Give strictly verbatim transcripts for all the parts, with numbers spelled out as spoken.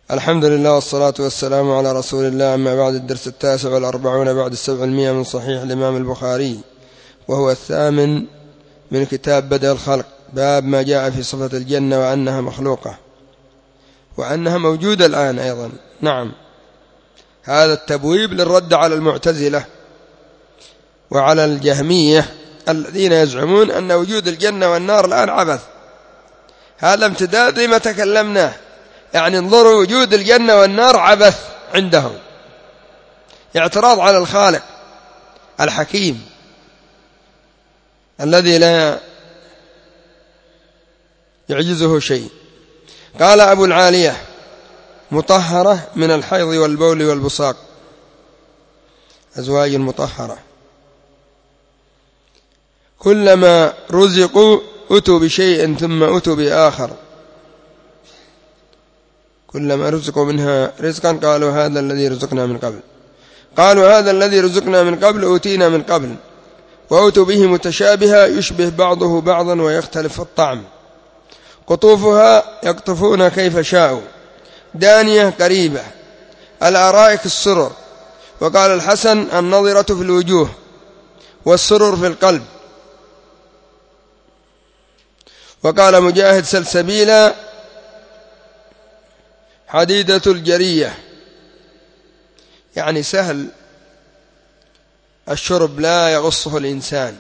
الحمد لله والصلاة والسلام على رسول الله. أما بعد، الدرس التاسع والأربعون بعد السبعمائة من صحيح الإمام البخاري، وهو الثامن من كتاب بدء الخلق، باب ما جاء في صفة الجنة وأنها مخلوقة وأنها موجودة الآن أيضا. نعم، هذا التبويب للرد على المعتزلة وعلى الجهمية الذين يزعمون أن وجود الجنة والنار الآن عبث. هذا امتداد لما تكلمناه، يعني انظروا، وجود الجنة والنار عبث عندهم، اعتراض على الخالق الحكيم الذي لا يعجزه شيء. قال أبو العالية: مطهرة من الحيض والبول والبصاق، أزواج مطهرة، كلما رزقوا أتوا بشيء ثم أتوا بآخر، كلما رزقوا منها رزقا قالوا هذا الذي رزقنا من قبل، قالوا هذا الذي رزقنا من قبل أوتينا من قبل، وأتوا به متشابها يشبه بعضه بعضا ويختلف الطعم، قطوفها يقطفون كيف شاءوا، دانية قريبة، الأرائك السرر. وقال الحسن: النظرة في الوجوه والسرر في القلب. وقال مجاهد: سلسبيلا حديدة الجرية، يعني سهل الشرب لا يغصه الإنسان.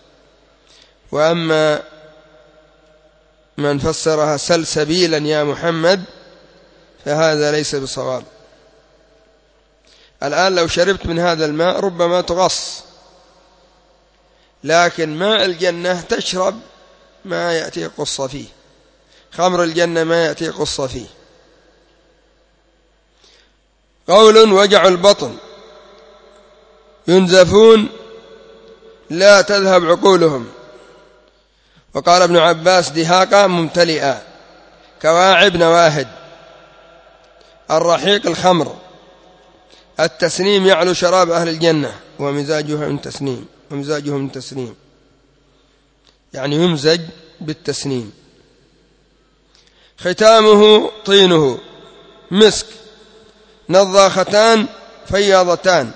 وأما من فسرها سلسبيلا يا محمد فهذا ليس بصواب. الآن لو شربت من هذا الماء ربما تغص، لكن ماء الجنة تشرب ما يأتي قصة فيه، خمر الجنة ما يأتي قصة فيه. قول: وجع البطن، ينزفون لا تذهب عقولهم. وقال ابن عباس: دهاقا ممتلئا، كواعب نواهد. الرحيق الخمر. التسنيم يعلو شراب أهل الجنة، ومزاجها من تسنيم، ومزاجه من تسنيم، يعني يمزج بالتسنيم. ختامه طينه مسك، نضاختان فياضتان،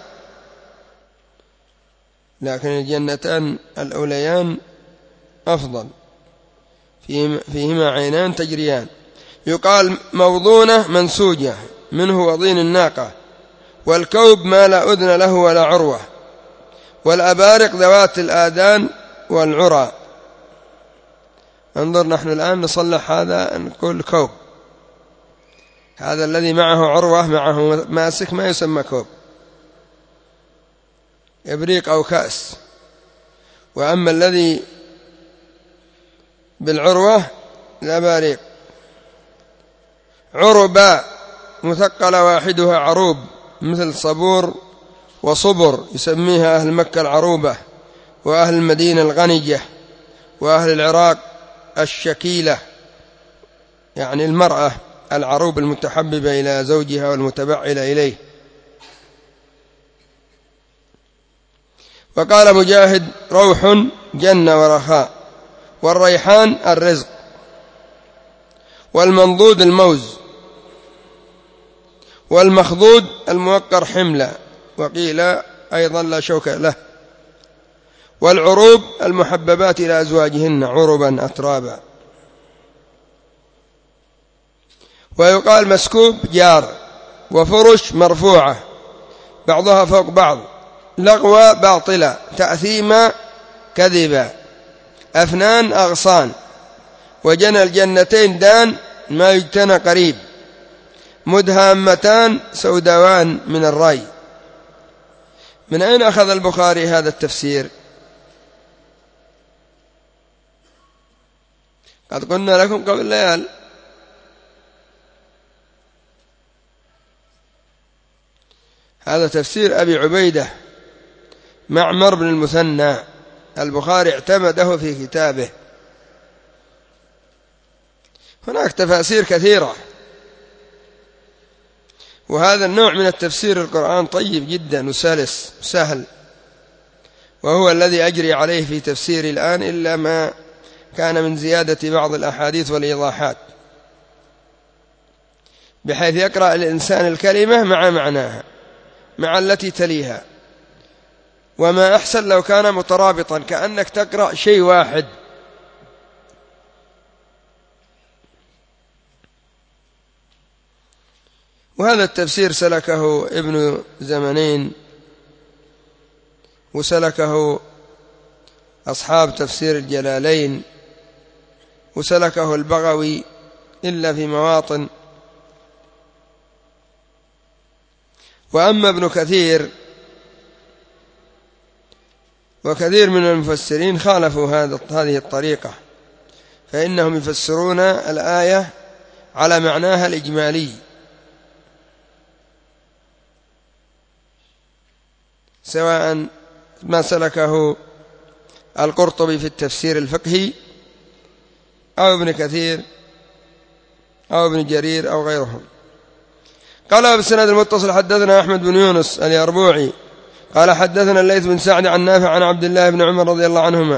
لكن الجنتان الأوليان أفضل، فيهما عينان تجريان. يقال موضونة منسوجة، منه وضين الناقة. والكوب ما لا أذن له ولا عروة. والأبارق ذوات الآذان والعرى. انظر، نحن الآن نصلح هذا نقول كوب، هذا الذي معه عروة معه ماسك ما يسمى كوب، إبريق أو كأس. وأما الذي بالعروة الأباريق. عربا مثقل واحدها عروب، مثل صبور وصبر، يسميها أهل مكة العروبة، وأهل المدينة الغنجة، وأهل العراق الشكيلة، يعني المرأة العروب المتحببة إلى زوجها والمتبعلة إليه. وقال مجاهد: روح جنة ورخاء. والريحان الرزق. والمنضود الموز. والمخضود الموقر حملة، وقيل أيضا لا شوك له. والعروب المحببات إلى أزواجهن عربا أترابا. ويقال مسكوب جار. وفرش مرفوعة بعضها فوق بعض. لغوى باطلة. تأثيما كذبا. أفنان أغصان. وجنى الجنتين دان ما يجتنى قريب. مدهامتان سوداوان من الري. من أين أخذ البخاري هذا التفسير؟ قد قلنا لكم قبل ليال هذا تفسير أبي عبيدة معمر بن المثنى، البخاري اعتمده في كتابه. هناك تفاسير كثيرة، وهذا النوع من التفسير القرآن طيب جدا وسلس وسهل، وهو الذي أجري عليه في تفسيري الآن، إلا ما كان من زيادة بعض الأحاديث والإيضاحات. بحيث يقرأ الإنسان الكلمة مع معناها مع التي تليها. وما أحسن لو كان مترابطا كأنك تقرأ شيء واحد. وهذا التفسير سلكه ابن زمنين وسلكه أصحاب تفسير الجلالين وسلكه البغوي إلا في مواطن. وأما ابن كثير وكثير من المفسرين خالفوا هذه الطريقة، فإنهم يفسرون الآية على معناها الإجمالي، سواء ما سلكه القرطبي في التفسير الفقهي أو ابن كثير أو ابن جرير أو غيرهم. قال بالسند المتصل حدثنا أحمد بن يونس اليربوعي قال حدثنا الليث بن سعد عن نافع عن عبد الله بن عمر رضي الله عنهما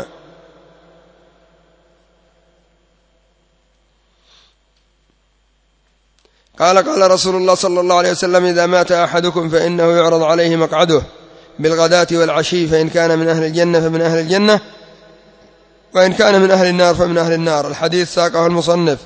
قال قال رسول الله صلى الله عليه وسلم إذا مات أحدكم فإنه يعرض عليه مقعده بالغداة والعشي، فإن كان من أهل الجنة فمن أهل الجنة، وإن كان من أهل النار فمن أهل النار. الحديث ساقه المصنف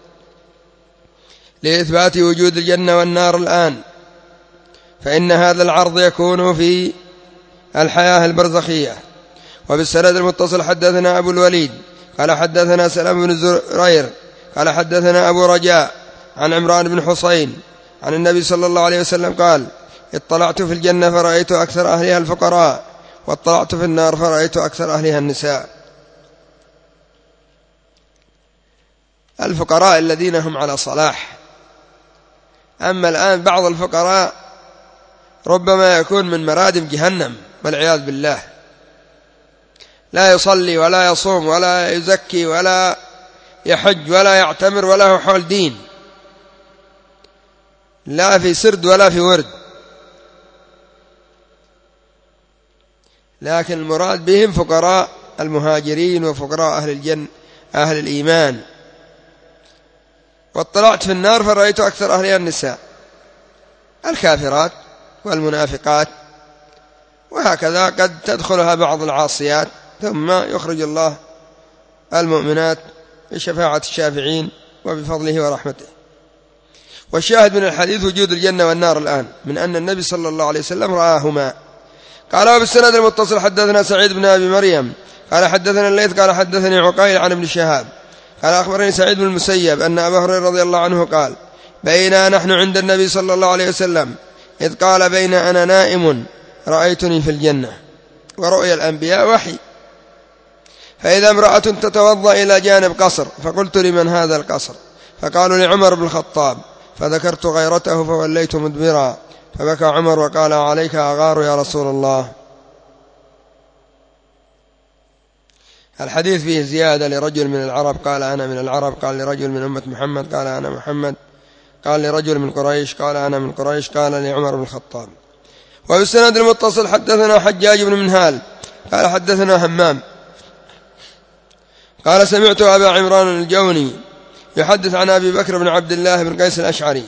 لإثبات وجود الجنة والنار الآن، فإن هذا العرض يكون في الحياة البرزخية. وبالسند المتصل حدثنا أبو الوليد قال حدثنا سلام بن زرير قال حدثنا أبو رجاء عن عمران بن حسين عن النبي صلى الله عليه وسلم قال اطلعت في الجنة فرأيت أكثر أهلها الفقراء، واطلعت في النار فرأيت أكثر أهلها النساء. الفقراء الذين هم على صلاح. أما الآن بعض الفقراء ربما يكون من مرادم جهنم والعياذ بالله، لا يصلي ولا يصوم ولا يزكي ولا يحج ولا يعتمر ولا هو حول دين، لا في سرد ولا في ورد، لكن المراد بهم فقراء المهاجرين وفقراء أهل الجنة أهل الإيمان. واطلعت في النار فرأيت أكثر أهلها النساء، الكافرات والمنافقات، وهكذا قد تدخلها بعض العاصيات ثم يخرج الله المؤمنات بشفاعة الشافعين وبفضله ورحمته. والشاهد من الحديث وجود الجنة والنار الآن، من أن النبي صلى الله عليه وسلم رآهما. قال وبالسند المتصل حدثنا سعيد بن أبي مريم قال حدثنا الليث قال حدثني عقيل عن ابن شهاب قال أخبرني سعيد بن المسيب أن أبا هريرة رضي الله عنه قال بينا نحن عند النبي صلى الله عليه وسلم إذ قال بين أنا نائم رأيتني في الجنة. ورؤيا الأنبياء وحي. فإذا امرأة تتوضأ إلى جانب قصر فقلت لمن هذا القصر؟ فقالوا لعمر بن الخطاب، فذكرت غيرته فوليت مدبرا، فبكى عمر وقال عليك أغار يا رسول الله. الحديث فيه زيادة لرجل من العرب قال أنا من العرب، قال لرجل من أمة محمد قال أنا محمد، قال لرجل من قريش قال أنا من قريش، قال لعمر بن الخطاب. وبالسند المتصل حدثنا حجاج بن منهال قال حدثنا همام قال سمعت أبا عمران الجوني يحدث عن أبي بكر بن عبد الله بن قيس الأشعري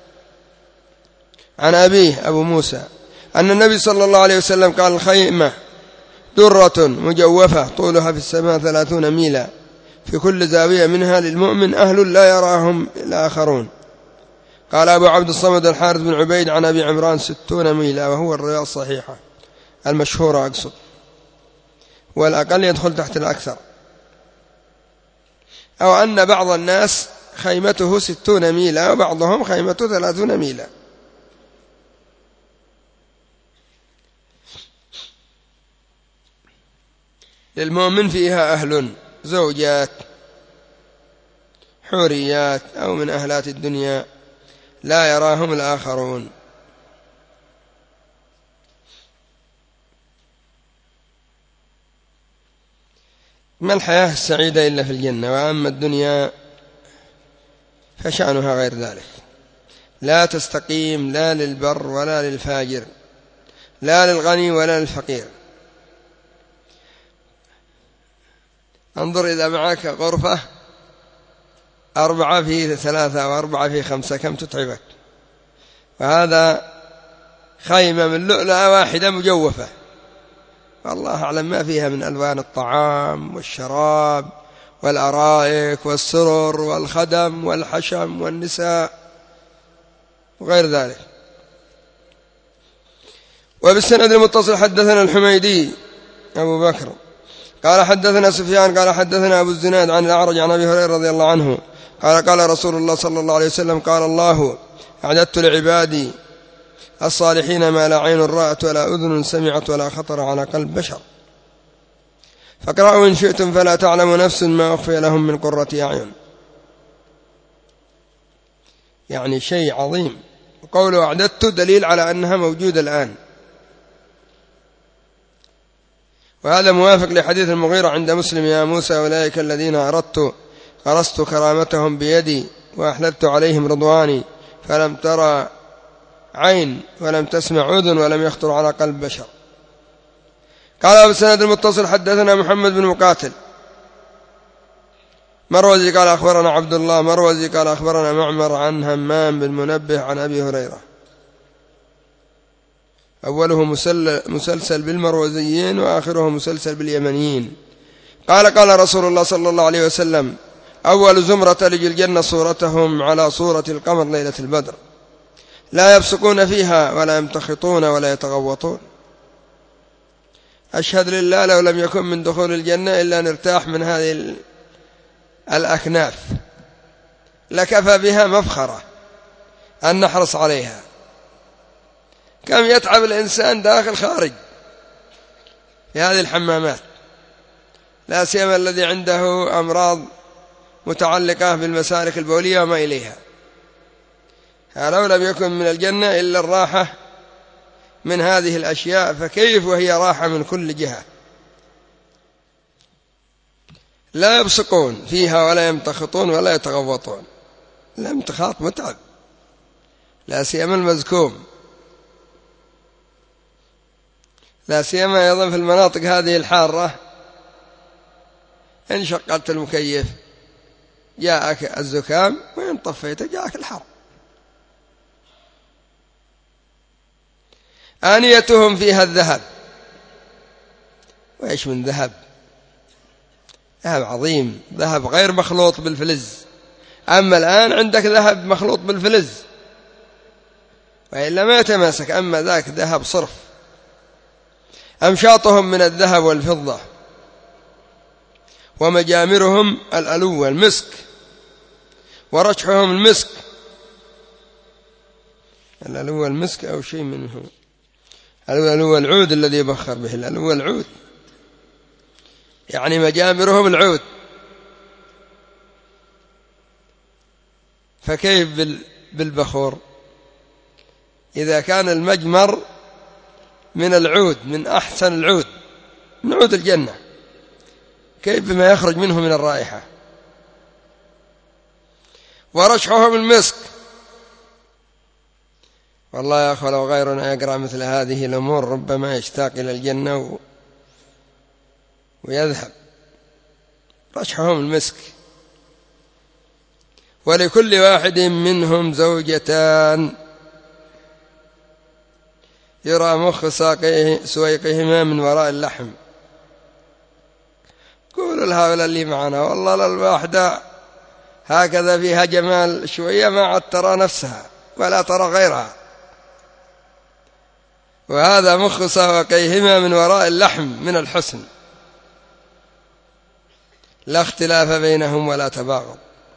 عن أبيه أبو موسى أن النبي صلى الله عليه وسلم قال الخيمة درة مجوفة طولها في السماء ثلاثون ميلا، في كل زاوية منها للمؤمن أهل لا يراهم الآخرون. قال أبو عبد الصمد الحارث بن عبيد عن أبي عمران ستون ميلا، وهو الرواية الصحيحة المشهورة أقصد، والأقل يدخل تحت الأكثر. أو أن بعض الناس خيمته ستون ميلا وبعضهم خيمته ثلاثون ميلا. للمؤمن فيها أهل زوجات حوريات أو من أهلات الدنيا لا يراهم الآخرون. ما الحياة السعيدة إلا في الجنة، وأما الدنيا فشأنها غير ذلك، لا تستقيم لا للبر ولا للفاجر، لا للغني ولا للفقير. انظر إذا معك غرفة أربعة في ثلاثة أو أربعة في خمسة كم تتعبك؟ وهذا خيمة من لؤلؤة واحدة مجوفة، والله أعلم ما فيها من ألوان الطعام والشراب والأرائك والسرر والخدم والحشم والنساء وغير ذلك. وبالسند المتصل حدثنا الحميدي أبو بكر قال حدثنا سفيان قال حدثنا أبو الزناد عن الأعرج عن أبي هريرة رضي الله عنه قال قال رسول الله صلى الله عليه وسلم قال الله أعددت لعبادي الصالحين ما لا عين رأت ولا أذن سمعت ولا خطر على قلب بشر، فاقرأوا إن شئتم فلا تعلم نفس ما أخفي لهم من قرة أعين. يعني شيء عظيم. وقوله أعددت دليل على أنها موجودة الآن، وهذا موافق لحديث المغيرة عند مسلم يا موسى أولئك الذين أردت غرست كرامتهم بيدي وأحللت عليهم رضواني فلم ترى عين ولم تسمع أذن ولم يخطر على قلب بشر. قال بالسند المتصل حدثنا محمد بن مقاتل مروزي قال أخبرنا عبد الله مروزي قال أخبرنا معمر عن همام بن منبه عن أبي هريرة، أوله مسلسل بالمروزيين وآخره مسلسل باليمنيين. قال قال رسول الله صلى الله عليه وسلم أول زمرة تلج الجنة صورتهم على صورة القمر ليلة البدر، لا يبصقون فيها ولا يمتخطون ولا يتغوطون. أشهد لله لو لم يكن من دخول الجنة إلا نرتاح من هذه الأكناف لكفى بها مفخرة أن نحرص عليها. كم يتعب الإنسان داخل خارج في هذه الحمامات، لا سيما الذي عنده أمراض متعلقة بالمسالك البولية وما إليها. لو لم يكن من الجنة إلا الراحة من هذه الأشياء فكيف وهي راحة من كل جهة. لا يبصقون فيها ولا يمتخطون ولا يتغوطون. الامتخاط متعب، لا سيما المزكوم، لا سيما أيضا في المناطق هذه الحارة. إن شقلت المكيف جاءك الزكام وإن طفيته جاءك الحر. آنيتهم فيها الذهب. وإيش من ذهب؟ ذهب عظيم، ذهب غير مخلوط بالفلز. أما الآن عندك ذهب مخلوط بالفلز وإلا ما يتماسك، أما ذاك ذهب صرف. أمشاطهم من الذهب والفضة، ومجامرهم الألوة المسك، ورشحهم المسك. الألوة المسك أو شيء منه. الألوة العود الذي يبخر به، الألوة العود يعني مجامرهم العود. فكيف بالبخور إذا كان المجمر من العود، من أحسن العود، من عود الجنة، كيف بما يخرج منه من الرائحة. ورشحهم المسك. والله يا أخوة لو غيرنا يقرأ مثل هذه الأمور ربما يشتاق إلى الجنة ويذهب. رشحهم المسك. ولكل واحد منهم زوجتان يرى مخ سويقهما من وراء اللحم. قولوا لهؤلاء اللي معنا والله للواحدة هكذا فيها جمال شوية ما عاد ترى نفسها ولا ترى غيرها، وهذا مخ سويقهما من وراء اللحم من الحسن. لا اختلاف بينهم ولا تباغض،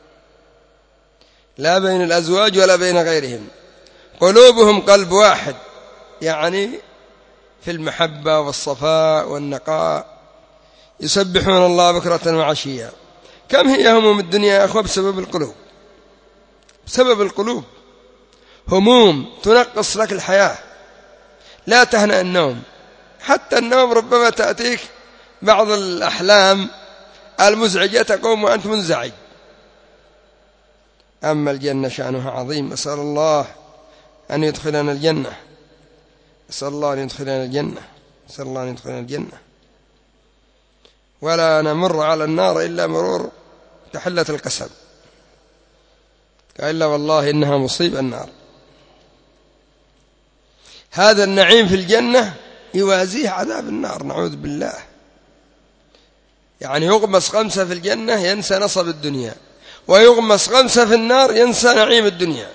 لا بين الأزواج ولا بين غيرهم. قلوبهم قلب واحد، يعني في المحبة والصفاء والنقاء. يسبحون الله بكرة وعشيا. كم هي هموم الدنيا يا أخوة بسبب القلوب، بسبب القلوب. هموم تنقص لك الحياة، لا تهنأ النوم. حتى النوم ربما تأتيك بعض الأحلام المزعجة تقوم وأنت منزعج. أما الجنة شأنها عظيم. أسأل الله أن يدخلنا الجنة، أسأل الله أن يدخلنا الجنة، أسأل الله أن يدخلنا الجنة، ولا نمر على النار إلا مرور تحلة القسم. قال لا والله إنها مصيبة النار. هذا النعيم في الجنة يوازيه عذاب النار، نعوذ بالله. يعني يغمس غمسة في الجنة ينسى نصب الدنيا، ويغمس غمسة في النار ينسى نعيم الدنيا.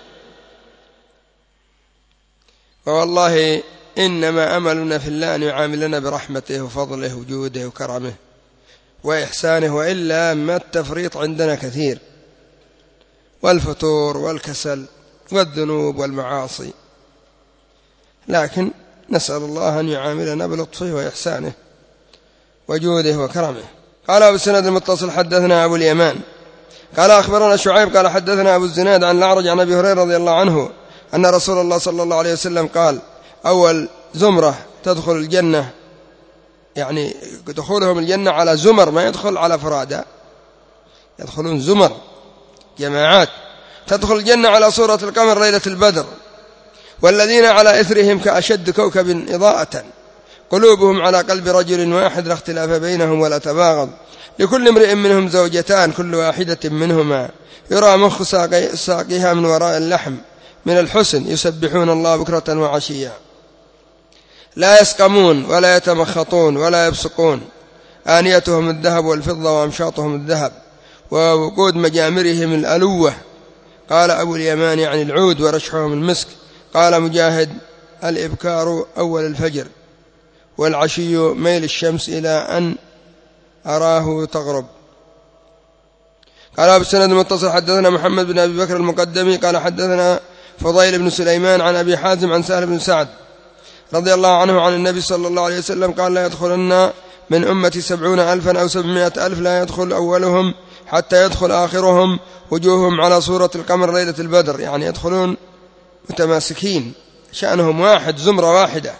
والله إنما أملنا في الله أن يعاملنا برحمته وفضله وجوده وكرمه وإحسانه، وإلا ما التفريط عندنا كثير، والفتور والكسل والذنوب والمعاصي. لكن نسأل الله أن يعاملنا بلطفه وإحسانه وجوده وكرمه. قال أبو السند المتصل حدثنا أبو اليمان قال أخبرنا شعيب قال حدثنا أبو الزناد عن الأعرج عن أبي هريرة رضي الله عنه أن رسول الله صلى الله عليه وسلم قال: أول زمرة تدخل الجنة، يعني دخولهم الجنة على زمر، ما يدخل على فرادى، يدخلون زمر جماعات، تدخل الجنة على صورة القمر ليلة البدر، والذين على إثرهم كأشد كوكب إضاءة، قلوبهم على قلب رجل واحد لا اختلاف بينهم ولا تباغض، لكل امرئ منهم زوجتان كل واحدة منهما يرى مخ ساقها من وراء اللحم من الحسن، يسبحون الله بكرة وعشيا، لا يسقمون ولا يتمخطون ولا يبصقون، آنيتهم الذهب والفضة وأمشاطهم الذهب، ووقود مجامرهم الألوة. قال أبو اليمان عن العود ورشحهم المسك. قال مجاهد: الإبكار أول الفجر، والعشي ميل الشمس إلى أن أراه تغرب. قال أبو السند المتصل حدثنا محمد بن أبي بكر المقدمي قال حدثنا فضيل بن سليمان عن أبي حازم عن سهل بن سعد رضي الله عنه عن النبي صلى الله عليه وسلم قال: لا يدخلن من أمتي سبعون ألفا أو سبعمائة ألف، لا يدخل أولهم حتى يدخل آخرهم، وجوههم على صورة القمر ليلة البدر، يعني يدخلون متماسكين، شأنهم واحد، زمرة واحدة.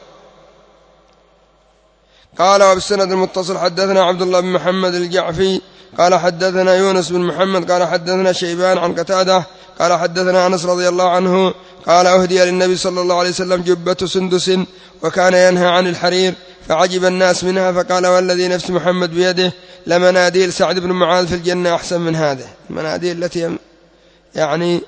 قال وبالسند المتصل حدثنا عبد الله بن محمد الجعفي قال حدثنا يونس بن محمد قال حدثنا شيبان عن قتادة قال حدثنا أنس رضي الله عنه قال: أهدي للنبي صلى الله عليه وسلم جبة سندس وكان ينهى عن الحرير، فعجب الناس منها، فقال: والذي نفس محمد بيده لمناديل سعد بن معاذ في الجنة أحسن من هذه. المناديل التي يعني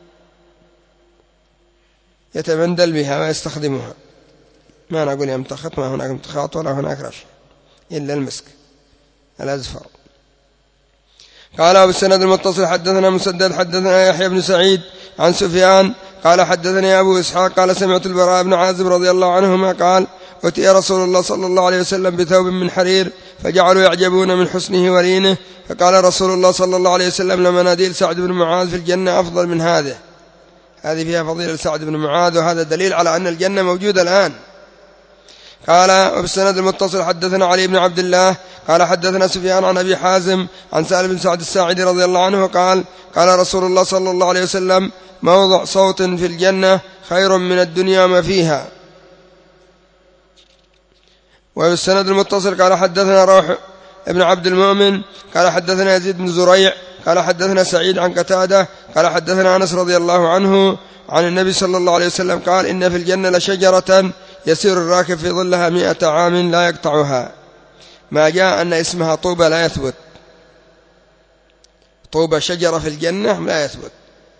يتمندل بها ويستخدمها، ما نقول يمتخط، ما هناك امتخاط ولا هناك رش إلا المسك الأزفر. قال أبو السند المتصل حدثنا مسدد حدثنا يحيى بن سعيد عن سفيان قال حدثني أبو إسحاق قال: سمعت البراء بن عازب رضي الله عنهما قال: أتي رسول الله صلى الله عليه وسلم بثوب من حرير، فجعلوا يعجبون من حسنه ولينه، فقال رسول الله صلى الله عليه وسلم: لمناديل سعد بن معاذ في الجنة أفضل من هذه. هذه فيها فضيلة سعد بن معاذ، وهذا دليل على أن الجنة موجودة الآن. قال وبالسند المتصل حدثنا علي بن عبد الله قال حدثنا سفيان عن أبي حازم عن سهل بن سعد الساعدي رضي الله عنه قال: قال رسول الله صلى الله عليه وسلم: موضع صوت في الجنة خير من الدنيا ما فيها. وبالسند المتصل قال حدثنا روح ابن عبد المؤمن قال حدثنا يزيد بن زريع قال حدثنا سعيد عن قتادة قال حدثنا أنس رضي الله عنه عن النبي صلى الله عليه وسلم قال: إن في الجنة لشجرة يسير الراكب في ظلها مئة عام لا يقطعها. ما جاء أن اسمها طوبى لا يثبت، طوبى شجرة في الجنة لا يثبت،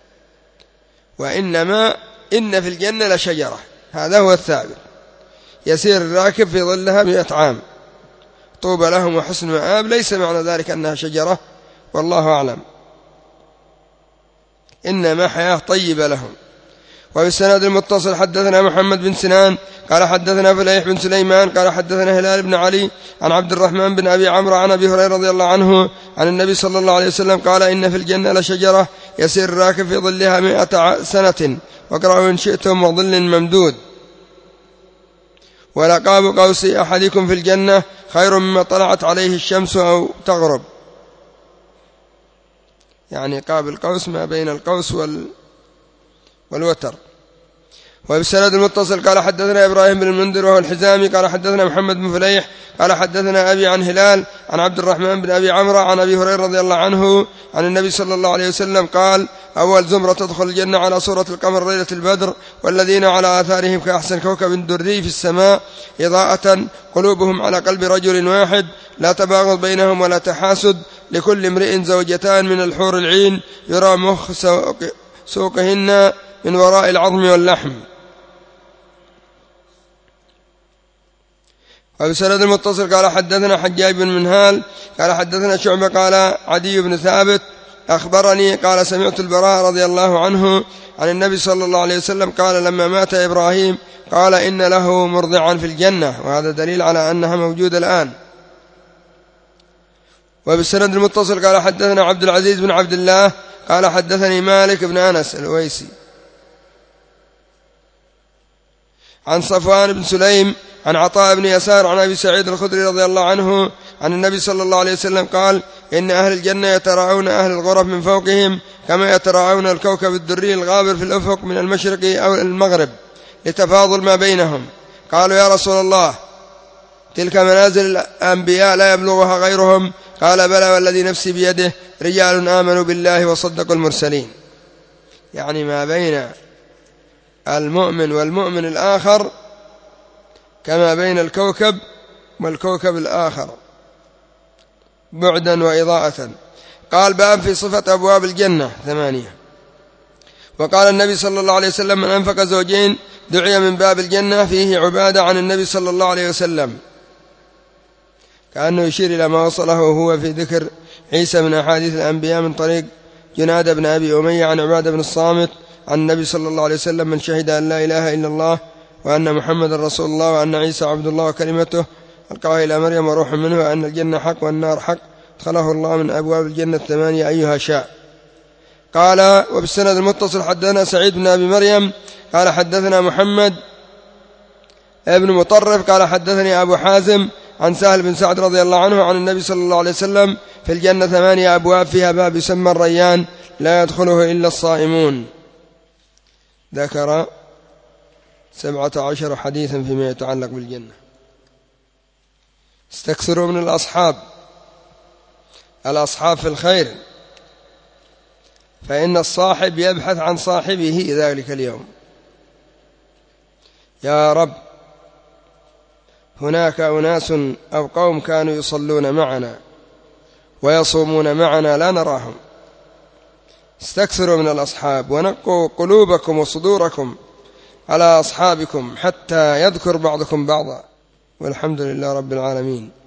وإنما إن في الجنة لشجرة، هذا هو الثابت، يسير الراكب في ظلها مئة عام، طوبى لهم وحسن مآب، ليس معنى ذلك أنها شجرة، والله أعلم، إنما حياة طيبة لهم. وبالسند المتصل حدثنا محمد بن سنان قال حدثنا فليح بن سليمان قال حدثنا هلال بن علي عن عبد الرحمن بن أبي عمرو عن أبي هريرة رضي الله عنه عن النبي صلى الله عليه وسلم قال: إن في الجنة لشجرة يسير الراكب في ظلها مئة سنة، واقرأوا إن شئتم وظل ممدود، ولقاب قوس أحدكم في الجنة خير مما طلعت عليه الشمس أو تغرب. يعني قاب القوس ما بين القوس وال والوتر. وبالسند المتصل قال حدثنا إبراهيم بن المنذر وهو الحزامي قال حدثنا محمد بن فليح قال حدثنا أبي عن هلال عن عبد الرحمن بن أبي عمرو عن أبي هريرة رضي الله عنه عن النبي صلى الله عليه وسلم قال: أول زمرة تدخل الجنة على صورة القمر ليلة البدر، والذين على آثارهم كأحسن كوكب دري في السماء إضاءة، قلوبهم على قلب رجل واحد لا تباغض بينهم ولا تحاسد، لكل امرئ زوجتان من الحور العين، يرى مخ سوقهن من وراء العظم واللحم. وبسند المتصل قال حدثنا حجاج بن منهال قال حدثنا شعبة قال عدي بن ثابت أخبرني قال سمعت البراء رضي الله عنه عن النبي صلى الله عليه وسلم قال لما مات إبراهيم قال إن له مرضعا في الجنة، وهذا دليل على أنها موجودة الآن. وبالسند المتصل قال حدثنا عبد العزيز بن عبد الله قال حدثني مالك بن أنس الويسي عن صفوان بن سليم عن عطاء بن يسار عن أبي سعيد الخدري رضي الله عنه عن النبي صلى الله عليه وسلم قال إن أهل الجنة يتراءون أهل الغرف من فوقهم كما يتراءون الكوكب الدري الغابر في الأفق من المشرق أو المغرب لتفاضل ما بينهم. قالوا يا رسول الله تلك منازل الأنبياء لا يبلغها غيرهم؟ قال بلى والذي نفسي بيده رجال آمنوا بالله وصدقوا المرسلين. يعني ما بين المؤمن والمؤمن الآخر كما بين الكوكب والكوكب الآخر بعدا وإضاءة. قال باب في صفة أبواب الجنة ثمانية. وقال النبي صلى الله عليه وسلم من أنفق زوجين دعي من باب الجنة. فيه عبادة عن النبي صلى الله عليه وسلم كأنه يشير إلى ما وصله وهو في ذكر عيسى من أحاديث الأنبياء من طريق جنادة بن أبي أمية عن عبادة بن الصامت عن النبي صلى الله عليه وسلم من شهد أن لا إله إلا الله وأن محمد رسول الله وأن عيسى عبد الله وكلمته ألقاها إلى مريم وروح منه وأن الجنة حق والنار حق ادخله الله من أبواب الجنة الثمانية أيها شاء. قال وبالسند المتصل حدثنا سعيد بن أبي مريم قال حدثنا محمد ابن مطرف قال حدثني أبو حازم عن سهل بن سعد رضي الله عنه عن النبي صلى الله عليه وسلم في الجنة ثمانية أبواب فيها باب يسمى الريان لا يدخله إلا الصائمون. ذكر سبعة عشر حديثا فيما يتعلق بالجنة. استكثروا من الأصحاب الأصحاب في الخير فإن الصاحب يبحث عن صاحبه ذلك اليوم. يا رب هناك أناس أو قوم كانوا يصلون معنا ويصومون معنا لا نراهم. استكثروا من الأصحاب ونقوا قلوبكم وصدوركم على أصحابكم حتى يذكر بعضكم بعضا. والحمد لله رب العالمين.